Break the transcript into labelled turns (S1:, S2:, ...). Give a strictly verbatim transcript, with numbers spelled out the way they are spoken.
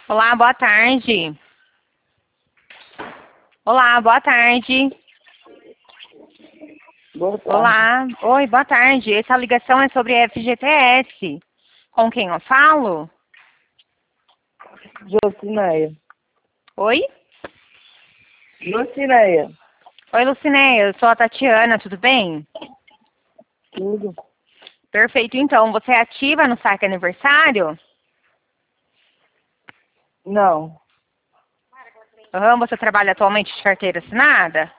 S1: Olá, boa tarde. Olá, boa tarde.
S2: Boa tarde.
S1: Olá. Oi, boa tarde. Essa ligação é sobre F G T S. Com quem eu falo?
S2: Jocineia.
S1: Oi?
S2: Jocineia.
S1: Oi, Lucinéia. Eu sou a Tatiana, tudo bem?
S2: Tudo.
S1: Perfeito, então. Você é ativa no saque aniversário?
S2: Não.
S1: Aham, você trabalha atualmente de carteira assinada?